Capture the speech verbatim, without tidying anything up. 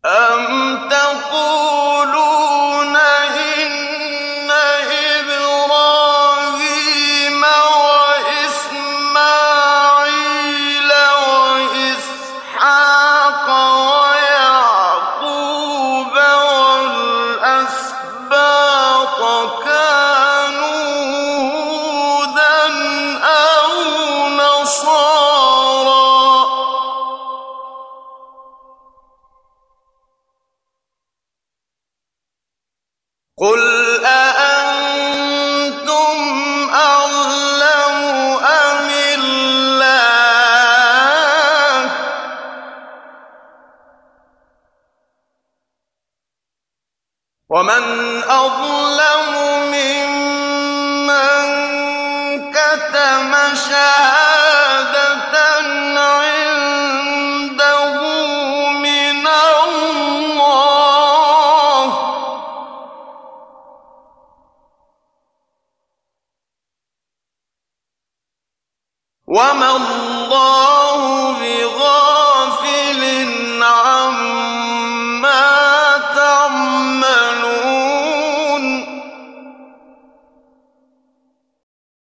أَمْ تَقُولُونَ إِنَّ إِبْرَاهِيمَ وَإِسْمَاعِيلَ وَإِسْحَاقَ وَيَعْقُوبَ وَالْأَسْبَاطَ كَانُوا هُودًا أَوْ نَصَارَىٰ ۗ قُلْ أَأَنتُمْ أَعْلَمُ أَمِ اللَّهُ ۗ وَمَنْ أَظْلَمُ مِمَّن كَتَمَ شَهَادَةً عِندَهُ مِنَ اللَّهِ ۗ وَمَا اللَّهُ